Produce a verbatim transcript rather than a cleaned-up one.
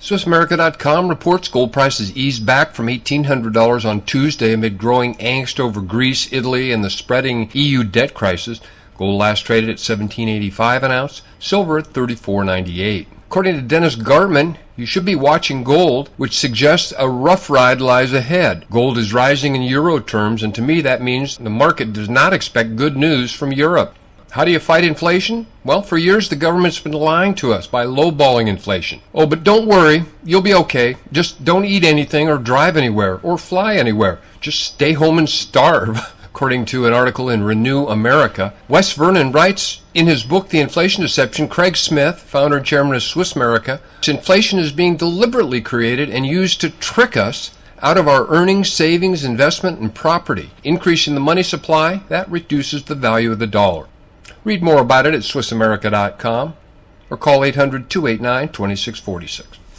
Swiss America dot com reports gold prices eased back from eighteen hundred dollars on Tuesday amid growing angst over Greece, Italy, and the spreading E U debt crisis. Gold last traded at seventeen eighty-five an ounce, silver at thirty-four ninety-eight. According to Dennis Gartman, you should be watching gold, which suggests a rough ride lies ahead. Gold is rising in euro terms, and to me that means the market does not expect good news from Europe. How do you fight inflation? Well, for years the government's been lying to us by lowballing inflation. Oh, but don't worry, you'll be okay. Just don't eat anything or drive anywhere or fly anywhere. Just stay home and starve. According to an article in Renew America, Wes Vernon writes in his book, The Inflation Deception, Craig Smith, founder and chairman of Swiss America, inflation is being deliberately created and used to trick us out of our earnings, savings, investment, and property. Increasing the money supply, that reduces the value of the dollar. Read more about it at Swiss America dot com or call eight hundred, two eight nine, two six four six.